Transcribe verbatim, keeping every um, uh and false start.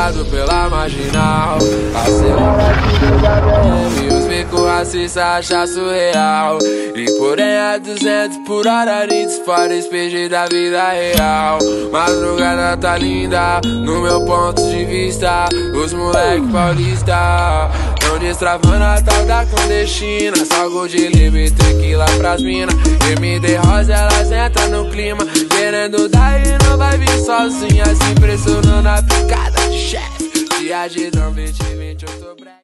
parado pela marginal. Acelera tudo da B M, os becos racistas acham surreal. E porém a duzentos por hora, Ritz fora espejo da vida real. Madrugada tá linda, no meu ponto de vista. Os moleque paulista tão destravando a tal da clandestina. Salgo de livre, tequila pras mina. M D Rosa, elas entram no clima, querendo dar e não vai vir sozinha, se impressionando a picada de chefe. Viagem não vinte, vinte, eu tô breve.